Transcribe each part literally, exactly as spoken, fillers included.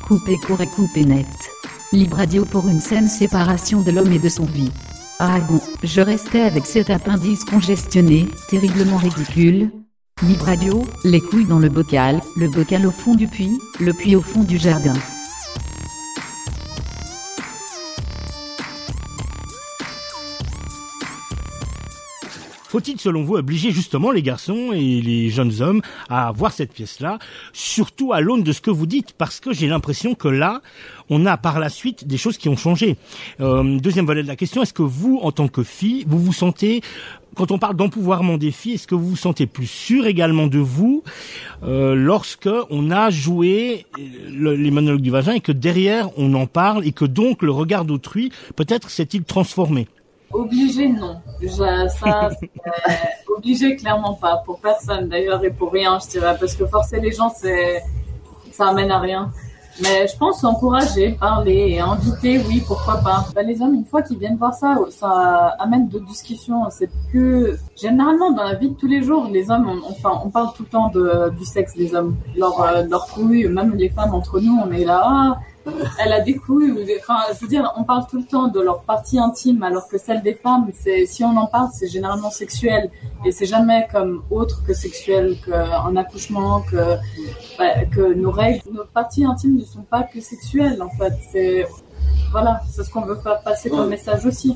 Coupé court et coupé net. Libre Radio pour une saine séparation de l'homme et de son vie. Ah bon, je restais avec cet appendice congestionné, terriblement ridicule. Libre Radio, les couilles dans le bocal, le bocal au fond du puits, le puits au fond du jardin. Faut-il, selon vous, obliger justement les garçons et les jeunes hommes à voir cette pièce-là, surtout à l'aune de ce que vous dites, parce que j'ai l'impression que là, on a par la suite des choses qui ont changé. Euh, deuxième volet de la question, est-ce que vous, en tant que fille, vous vous sentez, quand on parle d'empouvoirment des filles, est-ce que vous vous sentez plus sûr également de vous euh, lorsque on a joué le, les monologues du vagin et que derrière on en parle et que donc le regard d'autrui peut-être s'est-il transformé? Obligé, non. Je, ça, c'est obligé, clairement pas. Pour personne, d'ailleurs, et pour rien, je dirais. Parce que forcer les gens, c'est, ça amène à rien. Mais je pense encourager, parler et inviter, oui, pourquoi pas. Bah, les hommes, une fois qu'ils viennent voir ça, ça amène d'autres discussions. C'est plus, généralement, dans la vie de tous les jours, les hommes, on, enfin, on parle tout le temps de, du sexe des hommes. Leur, euh, leur couilles, même les femmes entre nous, on est là, ah, elle a des couilles, ou des... enfin, je veux dire, on parle tout le temps de leur partie intime, alors que celle des femmes, c'est, si on en parle, c'est généralement sexuel, et c'est jamais comme autre que sexuel, qu'un accouchement, que, bah, que nos règles, nos parties intimes ne sont pas que sexuelles, en fait. C'est, voilà, c'est ce qu'on veut faire passer comme message aussi.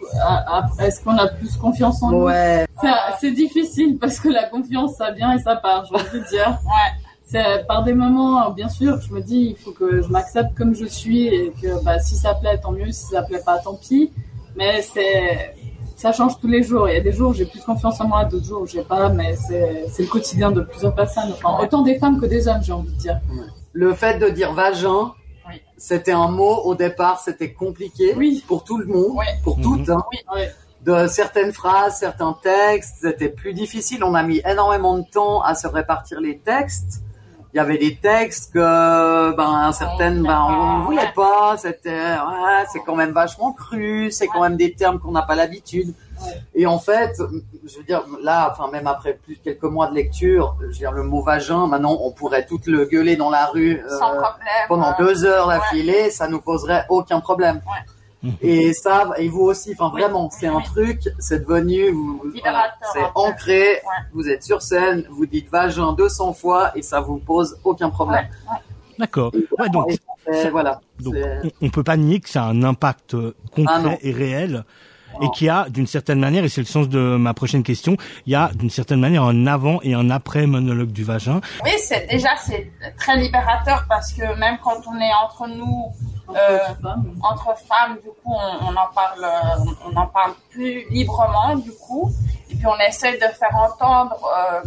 Est-ce qu'on a plus confiance en nous? Ouais. C'est, c'est difficile, parce que la confiance, ça vient et ça part, j'ai envie de dire. Ouais. C'est par des moments, bien sûr, je me dis, il faut que je m'accepte comme je suis et que bah, si ça plaît, tant mieux, si ça plaît pas, tant pis. Mais c'est, ça change tous les jours. Il y a des jours où j'ai plus confiance en moi, d'autres jours où j'ai pas, mais c'est, c'est le quotidien de plusieurs personnes. Enfin, autant des femmes que des hommes, j'ai envie de dire. Le fait de dire vagin, oui. C'était un mot, au départ, c'était compliqué oui. Pour tout le monde, oui. Pour mmh. toutes. Hein. Oui. Oui. De certaines phrases, certains textes, c'était plus difficile. On a mis énormément de temps à se répartir les textes. Il y avait des textes que, ben, certaines, ben, on ne voulait pas. C'était, ouais, c'est quand même vachement cru. C'est quand même des termes qu'on n'a pas l'habitude. Et en fait, je veux dire, là, enfin, même après plus de quelques mois de lecture, je veux dire, le mot vagin, maintenant, on pourrait tout le gueuler dans la rue, euh, pendant deux heures d'affilée. Ouais. Ça nous poserait aucun problème. Ouais. Et ça, et vous aussi, enfin vraiment, c'est un truc, c'est devenu, vous, voilà, c'est ancré, ouais. Vous êtes sur scène, vous dites vagin deux cents fois et ça vous pose aucun problème. Ouais. Ouais. D'accord. Ouais, donc, et voilà. Donc, on, on peut pas nier que ça a un impact concret ah et réel. Et qu'il y a, d'une certaine manière, et c'est le sens de ma prochaine question, il y a, d'une certaine manière, un avant et un après monologue du vagin. Oui, c'est, déjà, c'est très libérateur parce que même quand on est entre nous, euh, entre femmes, du coup, on, on en parle, on en parle plus librement, du coup. Et puis, on essaie de faire entendre, euh,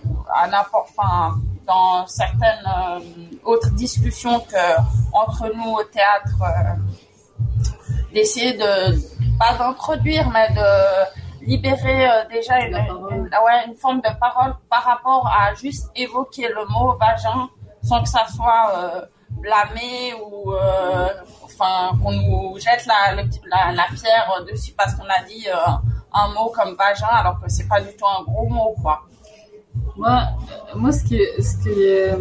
à n'importe, enfin, dans certaines euh, autres discussions que entre nous au théâtre, euh, d'essayer de, pas d'introduire, mais de libérer euh, déjà une, une, ouais, une forme de parole par rapport à juste évoquer le mot vagin sans que ça soit euh, blâmé ou euh, enfin qu'on nous jette la, le, la, la pierre dessus parce qu'on a dit euh, un mot comme vagin alors que c'est pas du tout un gros mot, quoi. Moi, moi ce qui ce qui est,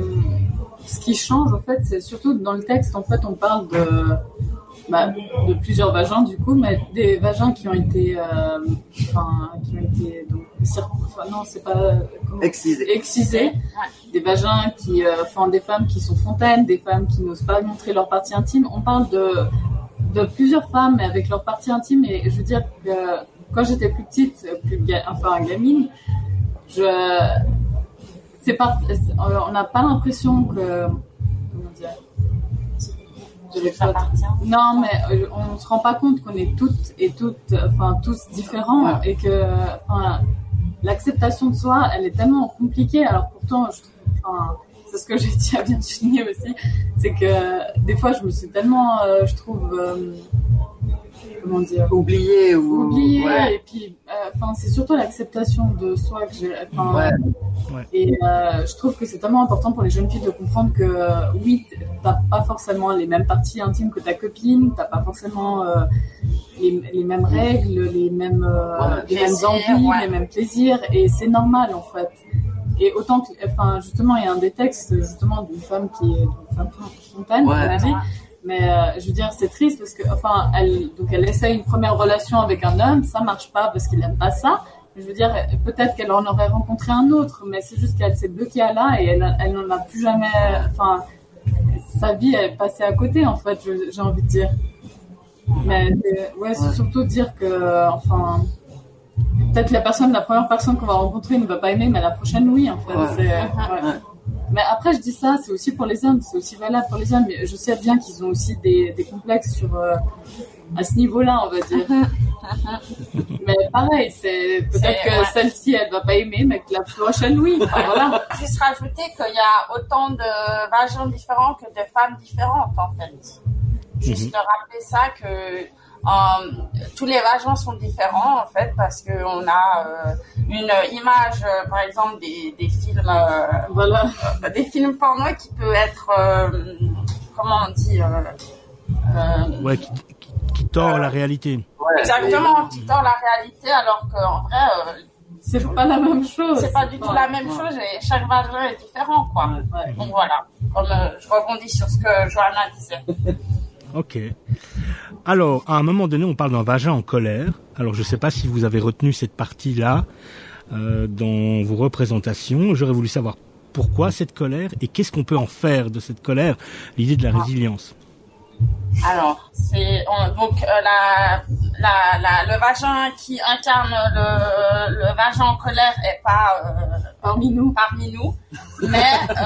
ce qui change en fait, c'est surtout dans le texte. En fait, on parle de Bah, de plusieurs vagins du coup, mais des vagins qui ont été, euh, enfin, qui ont été, donc, cir- enfin, non, c'est pas, comment, excisés. excisés. Ouais. Des vagins qui, euh, enfin, des femmes qui sont fontaines, des femmes qui n'osent pas montrer leur partie intime. On parle de, de plusieurs femmes, mais avec leur partie intime. Et je veux dire que quand j'étais plus petite, plus, enfin, gamine, je, c'est pas, on n'a pas l'impression que, comment dire, non, mais on ne se rend pas compte qu'on est toutes et toutes, enfin tous différents, ouais. Et que, enfin, l'acceptation de soi, elle est tellement compliquée. Alors pourtant, je trouve, enfin, c'est ce que j'ai dit à Virginie aussi, c'est que des fois, je me suis tellement, euh, je trouve, euh, comment dire, oubliée ou oubliée. Ouais. Et puis, enfin, euh, c'est surtout l'acceptation de soi que j'ai. Ouais. Ouais. Et euh, je trouve que c'est tellement important pour les jeunes filles de comprendre que euh, oui, t'as pas forcément les mêmes parties intimes que ta copine, t'as pas forcément euh, les, les mêmes règles, les mêmes, euh, ouais, les plaisir, mêmes envies, ouais. Les mêmes plaisirs, et c'est normal en fait. Et autant que, enfin, justement, il y a un des textes, justement, d'une femme qui est, d'une femme fontaine, Ouais. on a dit. Mais, euh, je veux dire, c'est triste parce que, enfin, elle, donc elle essaie une première relation avec un homme, ça marche pas parce qu'il aime pas ça. Je veux dire, peut-être qu'elle en aurait rencontré un autre, mais c'est juste qu'elle s'est bloquée à là et elle, elle n'en a plus jamais, enfin, sa vie est passée à côté, en fait, je- j'ai envie de dire. Mais, c'est- ouais, c'est Ouais. surtout dire que, enfin, peut-être la personne, la première personne qu'on va rencontrer ne va pas aimer, mais la prochaine, oui, en fait. Ouais. C'est, ouais. Ouais. Mais après, je dis ça, c'est aussi pour les hommes, c'est aussi valable pour les hommes. Mais je sais bien qu'ils ont aussi des, des complexes sur, euh, à ce niveau-là, on va dire. Mais pareil, c'est peut-être C'est- que ouais. celle-ci, elle va pas aimer, mais que la prochaine, oui. Enfin, voilà. Juste rajouter qu'il y a autant de vagins différents que de femmes différentes, en fait. Juste rappeler ça que euh, tous les vagins sont différents, en fait, parce qu'on a euh, une image, euh, par exemple, des, des films, euh, Voilà. euh, des films porno qui peut être, euh, comment on dit, euh, euh, Ouais, qui, qui, qui tord la réalité. Ouais. exactement, qui tord la réalité, alors qu'en vrai, euh, C'est pas la même chose. c'est pas du tout Ouais. la même chose et chaque vagin est différent, quoi. Ouais. Donc voilà, comme euh, je rebondis sur ce que Johanna disait. Ok. Alors, à un moment donné, on parle d'un vagin en colère. Alors, je ne sais pas si vous avez retenu cette partie-là euh, dans vos représentations. J'aurais voulu savoir pourquoi cette colère et qu'est-ce qu'on peut en faire de cette colère, l'idée de la résilience. Alors, c'est on- donc euh, la, la, la, le vagin qui incarne le, le vagin en colère est pas euh, Parmi nous. parmi nous, mais,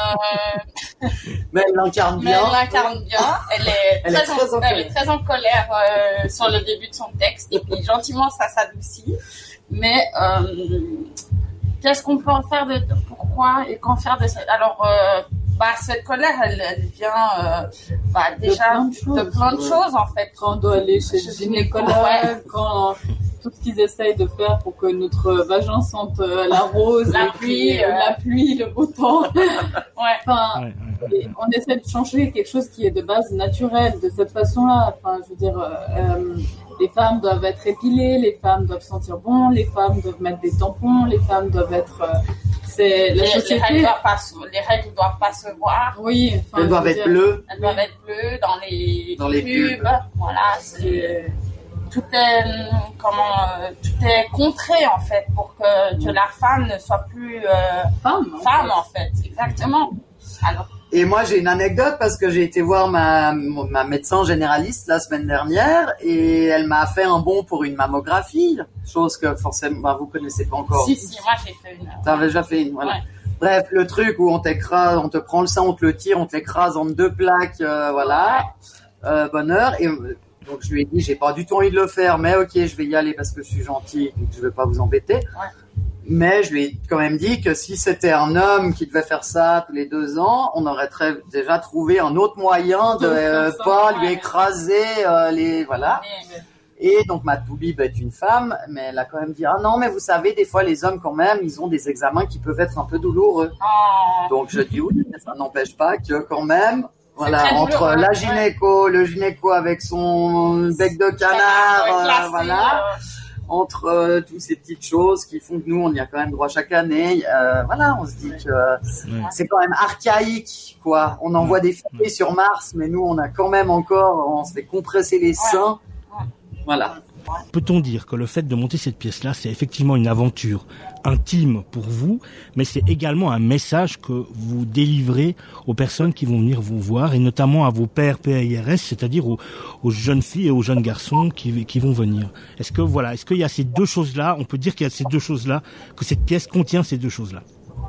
euh, Mais elle l'incarne mais bien. elle l'incarne bien. Elle est Elle très, est très en, en elle colère. est très en colère euh, sur le début de son texte et puis gentiment ça s'adoucit. Mais euh, qu'est-ce qu'on peut en faire de pourquoi et qu'en faire de cette alors euh, bah cette colère elle, elle vient euh, bah déjà plein de choses. de plein de Ouais. choses en fait. Quand on doit aller chez Chez le le gynécologue, gynécologue, quand tout ce qu'ils essayent de faire pour que notre vagin sente euh, la rose, La et pluie, puis, euh, euh. la pluie, le beau temps. Ouais. Enfin, Ouais, ouais, ouais. et on essaie de changer quelque chose qui est de base naturel de cette façon-là. Enfin, je veux dire, euh, euh, les femmes doivent être épilées, les femmes doivent sentir bon, les femmes doivent mettre des tampons, les femmes doivent être. euh, c'est la Les, les société. règles doivent pas se, les règles ne doivent pas se voir. Oui, enfin, Elles je doivent veux être dire, bleues. Elles doivent être bleues dans les, Dans les pubs. Voilà, c'est, c'est- tout est, hum, comment, euh, tout est contré, en fait, pour que, que la femme ne soit plus, euh, femme. en femme, fait. en fait. Exactement. Alors, Et moi, j'ai une anecdote parce que j'ai été voir ma, ma médecin généraliste la semaine dernière et elle m'a fait un bon pour une mammographie, chose que forcément bah, vous connaissez pas encore. si, si, moi, j'ai fait une. T'avais déjà fait une, voilà. Ouais. Bref, le truc où on t'écrase, on te prend le sein, on te le tire, on te l'écrase en deux plaques, euh, voilà, euh, bonheur. Et euh, donc je lui ai dit, j'ai pas du tout envie de le faire, mais ok, je vais y aller parce que je suis gentil, donc je vais pas vous embêter. Mais je lui ai quand même dit que si c'était un homme qui devait faire ça tous les deux ans, on aurait très, déjà trouvé un autre moyen de De faire euh, ça, pas ouais. lui écraser euh, les, voilà. Mais, Et donc ma toubib est une femme, mais elle a quand même dit ah non mais vous savez des fois les hommes quand même ils ont des examens qui peuvent être un peu douloureux. oh, Donc je dis oui, mais ça n'empêche pas que quand même voilà très entre douloureux, la ouais. gynéco, le gynéco avec son bec de canard, ouais, euh, classé, voilà, euh, entre euh, toutes ces petites choses qui font que nous on y a quand même droit chaque année. Euh, voilà, on se dit que Ouais. c'est quand même archaïque quoi. On envoie des filets sur Mars, mais nous on a quand même encore, on se fait compresser les seins. Ouais. Voilà. Peut-on dire que le fait de monter cette pièce-là, c'est effectivement une aventure intime pour vous, mais c'est également un message que vous délivrez aux personnes qui vont venir vous voir, et notamment à vos pairs P A I R S, c'est-à-dire aux, aux jeunes filles et aux jeunes garçons qui, qui vont venir. Est-ce que voilà, est-ce qu'il y a ces deux choses-là, on peut dire qu'il y a ces deux choses-là, que cette pièce contient ces deux choses-là?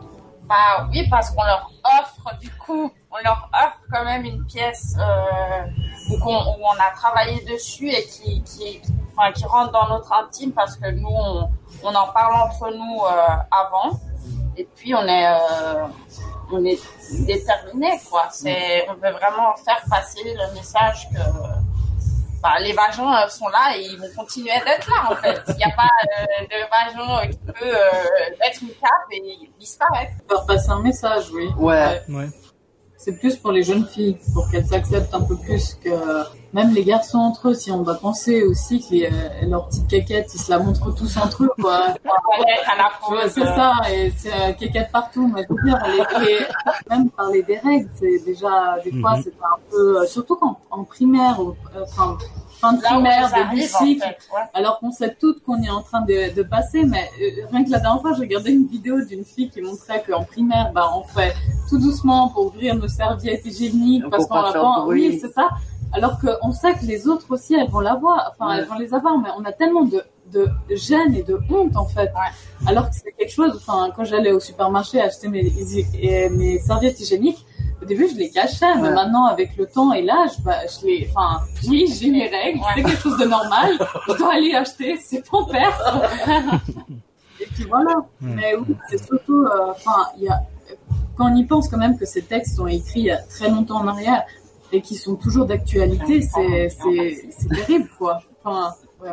Bah oui, parce qu'on leur offre, du coup, on leur offre quand même une pièce euh, où, on, où on a travaillé dessus et qui, qui, enfin, qui rentre dans notre intime parce que nous, on, on en parle entre nous euh, avant. Et puis, on est, euh, on est déterminés, quoi. C'est, on veut vraiment faire passer le message que bah, les vagins sont là et ils vont continuer d'être là, en fait. Il n'y a pas euh, de vagin qui peut euh, être une cape et disparaître. Faire passer un message, oui. Ouais. Ouais. c'est plus pour les jeunes filles, pour qu'elles s'acceptent un peu plus que même les garçons entre eux. Si on va penser aussi que les, euh, leurs petites caquettes, ils se la montrent tous entre eux, quoi. Ouais, c'est ça, et c'est euh, caquettes partout. Mais je veux dire, les, les, même parler des règles, c'est déjà des fois, mm-hmm. c'est un peu, euh, surtout quand en primaire, ou, euh, fin, fin de primaire, début de cycle, en fait, ouais. Alors qu'on sait toutes qu'on est en train de, de passer. Mais euh, rien que la dernière fois, j'ai regardé une vidéo d'une fille qui montrait qu'en primaire, bah, on fait tout doucement pour ouvrir nos serviettes hygiéniques parce qu'on l'a pas. Oui, c'est ça. Alors qu'on sait que les autres aussi, elles vont l'avoir, enfin, ouais. elles vont les avoir, mais on a tellement de, de gêne et de honte, en fait. Ouais. Alors que c'est quelque chose, enfin, quand j'allais au supermarché acheter mes, mes serviettes hygiéniques, au début, je les cachais, ouais. mais maintenant, avec le temps et l'âge, bah, je les, enfin, oui, j'ai mes règles, ouais. c'est quelque chose de normal, je dois aller acheter, c'est ton père. Et puis voilà. Ouais. Mais oui, c'est surtout, enfin, euh, il y a, quand on y pense quand même que ces textes sont écrits il y a très longtemps en arrière, et qui sont toujours d'actualité, c'est, c'est, c'est terrible, quoi. Enfin, ouais.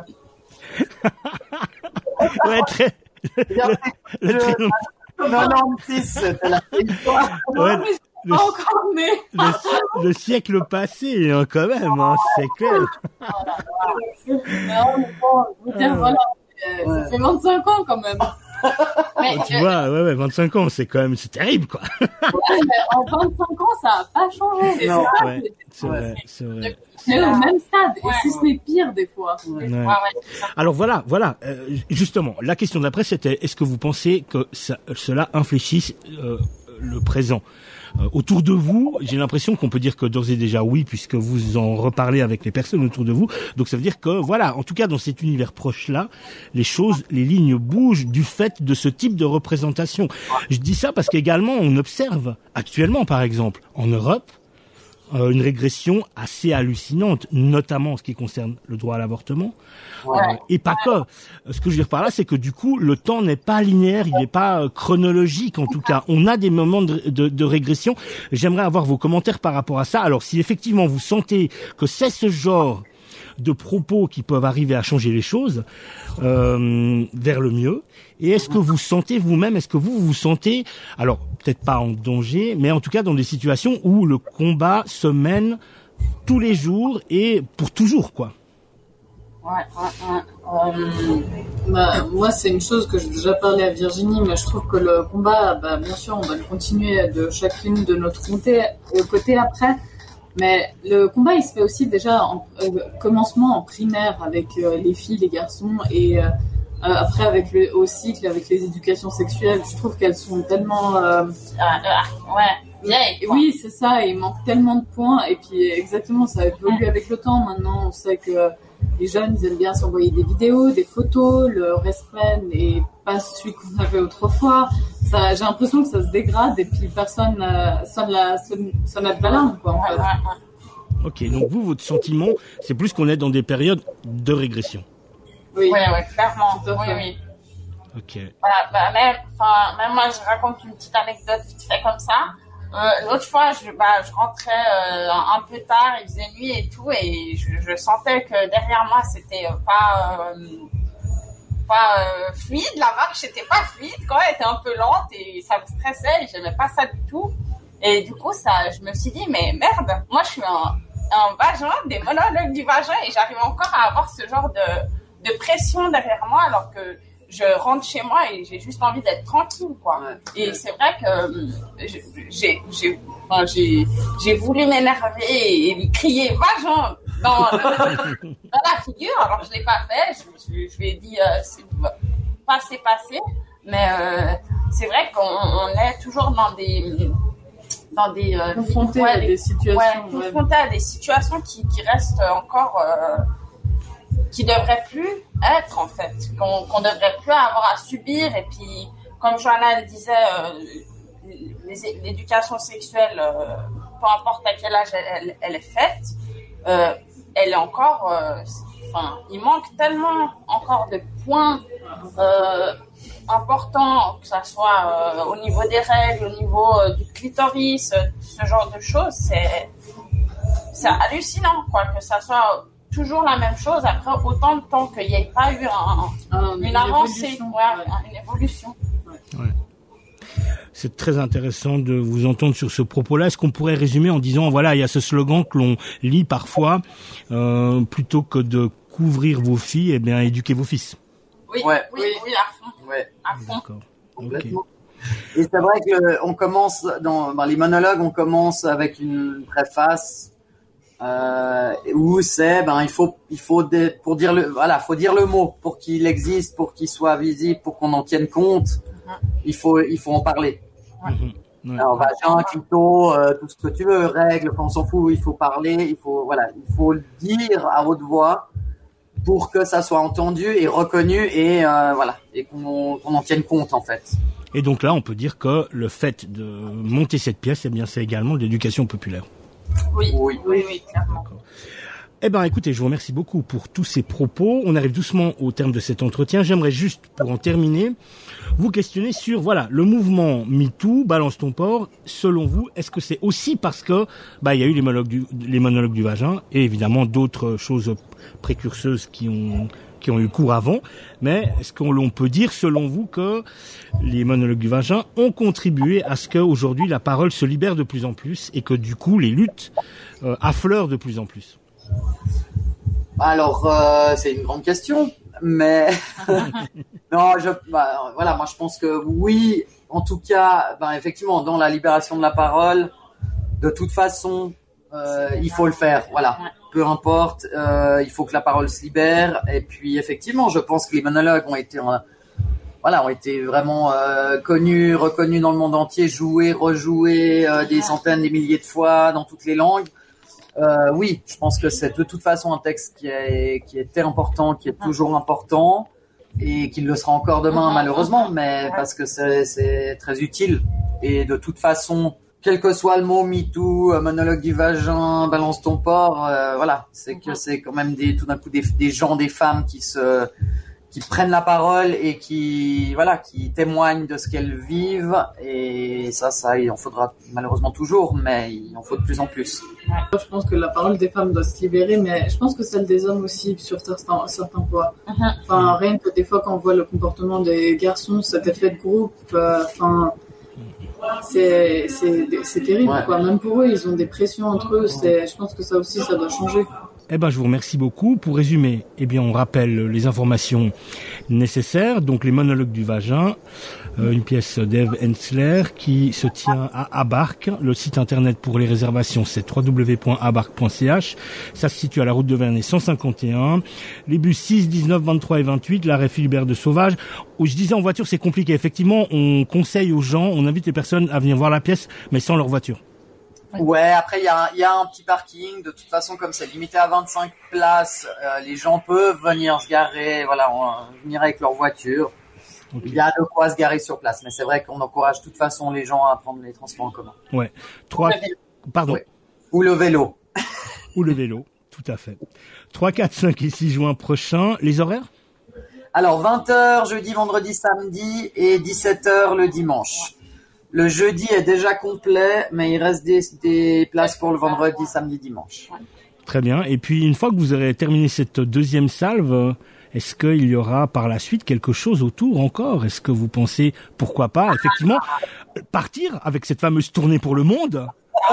ouais, très... Le, le, très long... quatre-vingt-six, c'était la histoire. Ouais, le, encore né. Le, le siècle passé, hein, quand même, hein, c'est clair. Mais bon, je veux dire, voilà, euh, ouais. Ça fait vingt-cinq ans, quand même. Mais, tu euh, vois, ouais, ouais, vingt-cinq ans, c'est quand même, c'est terrible, quoi. Ouais, mais en vingt-cinq ans, ça n'a pas changé. C'est, non, ça, ouais, c'est, vrai, c'est vrai. C'est au même stade, ouais, et si ce n'est pire, des fois. Ouais. Ouais. Alors voilà, voilà, euh, justement, la question d'après, c'était, est-ce que vous pensez que ça, cela infléchisse euh, le présent ? Euh, autour de vous, j'ai l'impression qu'on peut dire que d'ores et déjà oui, puisque vous en reparlez avec les personnes autour de vous. Donc ça veut dire que voilà, en tout cas dans cet univers proche-là, les choses, les lignes bougent du fait de ce type de représentation. Je dis ça parce qu'également on observe actuellement, par exemple, en Europe, euh, une régression assez hallucinante, notamment en ce qui concerne le droit à l'avortement. Ouais. Euh, et pas que. Ce que je veux dire par là, c'est que du coup, le temps n'est pas linéaire, il n'est pas euh, chronologique en tout cas. On a des moments de, de, de régression. J'aimerais avoir vos commentaires par rapport à ça. Alors, si effectivement vous sentez que c'est ce genre de propos qui peuvent arriver à changer les choses euh, vers le mieux, et est-ce que vous sentez vous-même, est-ce que vous vous sentez, alors peut-être pas en danger, mais en tout cas dans des situations où le combat se mène tous les jours et pour toujours, quoi. Ouais, ouais, ouais. Euh, bah, moi, c'est une chose que j'ai déjà parlé à Virginie, mais je trouve que le combat, bah, bien sûr, on va le continuer de chacune de notre côté, euh, côté après. Mais le combat, il se fait aussi déjà en euh, commencement en primaire avec euh, les filles, les garçons, et euh, après avec le au cycle, avec les éducations sexuelles. Je trouve qu'elles sont tellement. Euh, ah, ah, ouais. Yeah, oui, c'est ça. Il manque tellement de points. Et puis exactement, ça évolue avec le temps. Maintenant, on sait que les jeunes, ils aiment bien s'envoyer des vidéos, des photos. Le respect n'est pas celui qu'on avait autrefois. Ça, j'ai l'impression que ça se dégrade et puis personne euh, sonne la sonne, sonnette d'alarme, quoi. En fait. Ok, donc vous, votre sentiment, c'est plus qu'on est dans des périodes de régression. Oui, oui, oui, clairement. Oui, oui. Ok. Voilà, bah, même, enfin, même moi, je raconte une petite anecdote vite fait comme ça. Euh, l'autre fois, je, bah, je rentrais euh, un peu tard, il faisait nuit et tout, et je, je sentais que derrière moi, c'était euh, pas, euh, pas euh, fluide. La marche était pas fluide, quoi, elle était un peu lente et ça me stressait. Et j'aimais pas ça du tout. Et du coup, ça, je me suis dit, mais merde, moi, je suis un, un vagin, des monologues du vagin, et j'arrive encore à avoir ce genre de, de pression derrière moi, alors que je rentre chez moi et j'ai juste envie d'être tranquille, quoi. Ouais. Et c'est vrai que j'ai, j'ai, enfin, j'ai, j'ai voulu m'énerver et lui crier vagin dans, dans la figure. Alors je l'ai pas fait. Je, je, je lui ai dit euh, c'est passé, passé. Mais euh, c'est vrai qu'on on est toujours dans des dans des euh, confrontés ouais, à des situations, ouais, ouais. confrontés à des situations qui, qui restent encore. Euh, qui devrait plus être, en fait, qu'on, qu'on devrait plus avoir à subir. Et puis, comme Johanna le disait, euh, les, l'éducation sexuelle, euh, peu importe à quel âge elle, elle, elle est faite, euh, elle est encore, enfin, euh, il manque tellement encore de points euh, importants, que ça soit euh, au niveau des règles, au niveau euh, du clitoris, euh, ce genre de choses, c'est, c'est hallucinant, quoi, que ça soit toujours la même chose après autant de temps qu'il n'y ait pas eu un, un, une, une avancée, évolution, ouais, ouais. une évolution. Ouais. C'est très intéressant de vous entendre sur ce propos-là. Est-ce qu'on pourrait résumer en disant, voilà, il y a ce slogan que l'on lit parfois, euh, plutôt que de couvrir vos filles, eh bien, éduquer vos fils. Oui, Ouais. oui, oui, à fond. Ouais. À fond. D'accord. Complètement. Ok. Et c'est vrai que on commence dans, dans les monologues, on commence avec une préface euh, où c'est ben il faut il faut des, pour dire le voilà faut dire le mot pour qu'il existe, pour qu'il soit visible, pour qu'on en tienne compte. Il faut il faut en parler. Mhm. Ouais. Alors vagin, clito, euh, tout ce que tu veux, règles, enfin, on s'en fout. Il faut parler, il faut voilà, il faut le dire à haute voix pour que ça soit entendu et reconnu et euh, voilà et qu'on, qu'on en tienne compte en fait. Et donc là, on peut dire que le fait de monter cette pièce, eh bien, c'est également de l'éducation populaire. Oui, Oui. oui, oui, clairement. Eh ben, écoutez, je vous remercie beaucoup pour tous ces propos. On arrive doucement au terme de cet entretien. J'aimerais juste, pour en terminer, vous questionner sur, voilà, le mouvement MeToo, Balance ton porc. Selon vous, est-ce que c'est aussi parce que, bah, il y a eu les monologues du, les monologues du vagin et évidemment d'autres choses précurseuses qui ont, qui ont eu cours avant. Mais est-ce qu'on l'on peut dire, selon vous, que les monologues du vagin ont contribué à ce qu'aujourd'hui la parole se libère de plus en plus et que du coup les luttes euh, affleurent de plus en plus? Alors, euh, c'est une grande question, mais non, je, bah, voilà, moi je pense que oui, en tout cas, ben, effectivement, dans la libération de la parole, de toute façon, euh, il faut le faire, voilà, peu importe, euh, il faut que la parole se libère, et puis effectivement, je pense que les monologues ont été, euh, voilà, ont été vraiment euh, connus, reconnus dans le monde entier, joués, rejoués euh, des centaines, des milliers de fois dans toutes les langues. Euh, oui, je pense que c'est de toute façon un texte qui est qui était important, qui est toujours important et qui le sera encore demain malheureusement, mais parce que c'est c'est très utile et de toute façon, quel que soit le mot MeToo, monologue du vagin, balance ton porc, euh, voilà, c'est que c'est quand même des tout d'un coup des des gens, des femmes qui se qui prennent la parole et qui voilà qui témoignent de ce qu'elles vivent et ça ça il en faudra malheureusement toujours mais il en faut de plus en plus. Je pense que la parole des femmes doit se libérer, mais je pense que celle des hommes aussi sur certains, certains points. Enfin, rien que des fois quand on voit le comportement des garçons, cet effet de groupe, euh, enfin, c'est, c'est, c'est terrible, ouais. quoi. Même pour eux, ils ont des pressions entre eux. C'est, je pense que ça aussi, ça doit changer. Eh ben, je vous remercie beaucoup. Pour résumer, eh bien, on rappelle les informations nécessaires. Donc, les monologues du vagin, euh, une pièce d'Eve Hensler qui se tient à Abarc. Le site internet pour les réservations, c'est w w w point abarc point c h. Ça se situe à la route de Vernet cent cinquante et un. Les bus six, dix-neuf, vingt-trois et vingt-huit, l'arrêt Philibert de Sauvage. Où je disais en voiture, c'est compliqué. Effectivement, on conseille aux gens, on invite les personnes à venir voir la pièce, mais sans leur voiture. Ouais, après il y a, y a un petit parking. De toute façon, comme c'est limité à vingt-cinq places, euh, les gens peuvent venir se garer, voilà, on, venir avec leur voiture. Okay. Il y a de quoi se garer sur place, mais c'est vrai qu'on encourage de toute façon les gens à prendre les transports en commun. Ouais. Trois. Pardon. Ouais. Ou le vélo. Ou le vélo, tout à fait. trois, quatre, cinq et six juin prochain. Les horaires ? Alors vingt heures jeudi, vendredi, samedi et dix-sept heures le dimanche. Le jeudi est déjà complet, mais il reste des, des places pour le vendredi, samedi, dimanche. Très bien. Et puis, une fois que vous aurez terminé cette deuxième salve, est-ce qu'il y aura par la suite quelque chose autour encore ? Est-ce que vous pensez, pourquoi pas, effectivement, partir avec cette fameuse tournée pour le monde ?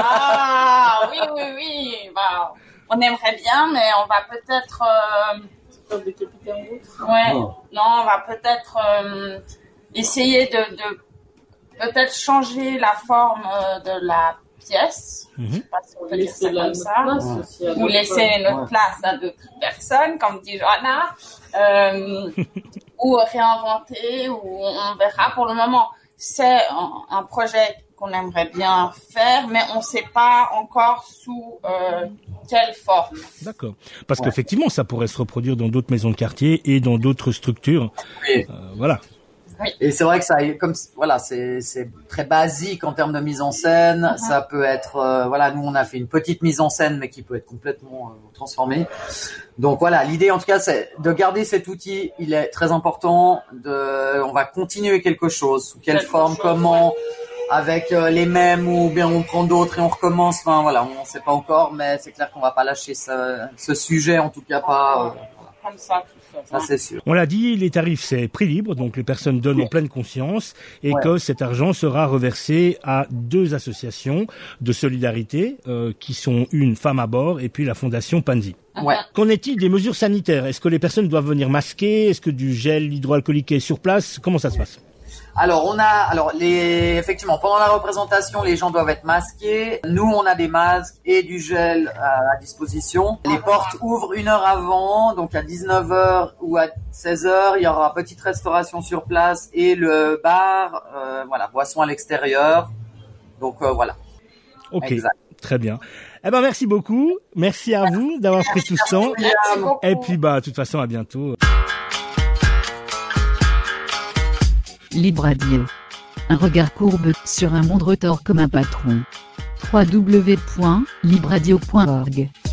Ah, oui, oui, oui. Bah, on aimerait bien, mais on va peut-être... Euh... Ouais. Oh. Non, on va peut-être euh, essayer de... de... peut-être changer la forme de la pièce, mmh. je sais pas si on peut dire ça comme ça, ouais. ou laisser notre ouais. place à d'autres personnes, comme dit Johanna, euh, ou réinventer, ou on verra. Pour le moment, c'est un, un projet qu'on aimerait bien faire, mais on ne sait pas encore sous euh, quelle forme. D'accord. Parce ouais. qu'effectivement, ça pourrait se reproduire dans d'autres maisons de quartier et dans d'autres structures. Oui. Euh, voilà. Oui. Et c'est vrai que ça, comme voilà, c'est c'est très basique en termes de mise en scène. Uh-huh. Ça peut être, euh, voilà, nous on a fait une petite mise en scène, mais qui peut être complètement euh, transformée. Donc voilà, l'idée en tout cas, c'est de garder cet outil. Il est très important. De, on va continuer quelque chose. Sous quelle quelque forme, chose, comment, ouais. avec euh, les mêmes ou bien on prend d'autres et on recommence. Enfin voilà, on ne sait pas encore, mais c'est clair qu'on va pas lâcher ce, ce sujet, en tout cas pas. Euh, comme ça tout seul. Ça, c'est sûr. On l'a dit, les tarifs, c'est prix libre, donc les personnes donnent en pleine conscience, et Ouais. que cet argent sera reversé à deux associations de solidarité, euh, qui sont une Femme à bord et puis la Fondation Panzi. Ouais. Qu'en est-il des mesures sanitaires? Est-ce que les personnes doivent venir masquer? Est-ce que du gel hydroalcoolique est sur place? Comment ça se passe? Alors on a, alors les, effectivement, pendant la représentation, les gens doivent être masqués. Nous, on a des masques et du gel à, à disposition. Les portes ouvrent une heure avant, donc à dix-neuf heures ou à seize heures, il y aura petite restauration sur place et le bar, euh, voilà, boisson à l'extérieur. Donc euh, voilà. Ok, Exact. très bien. Eh ben merci beaucoup, merci à vous d'avoir pris tout ce temps. Merci beaucoup. Et puis bah de toute façon à bientôt. Libre Radio. Un regard courbe sur un monde retors comme un patron. w w w point libre radio point org